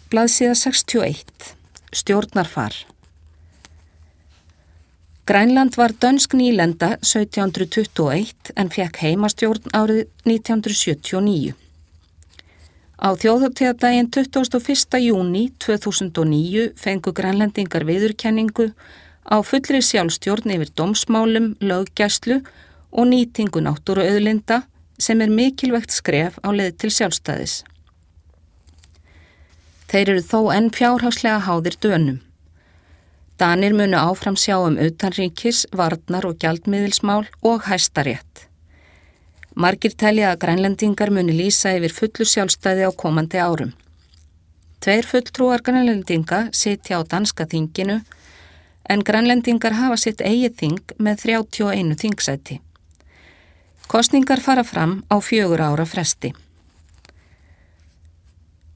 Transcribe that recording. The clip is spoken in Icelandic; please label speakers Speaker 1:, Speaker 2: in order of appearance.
Speaker 1: Blaðsíða 61. Stjórnarfar. Grænland var dönsk nýlenda 1721 en fékk heimastjórn árið 1979. Á þjóðhátíðardaginn 21. júní 2009 fengu grænlendingar viðurkenningu á fullri sjálfstjórn yfir dómsmálum, löggæslu og nýtingu náttúruauðlinda sem mikilvægt skref á leið til sjálfstæðis. Þeir eru þó enn fjárhagslega háðir Dönum. Danir munu áfram sjá utanríkis, varnar og gjaldmiðilsmál og hæstarétt. Margir telja að grænlendingar muni lýsa yfir fullu sjálfstæði á komandi árum. 2 fulltrúar grænlendinga sitja á danska þinginu en grænlendingar hafa sitt eigið þing með 31 þingsæti. Kosningar fara fram á 4 ára fresti.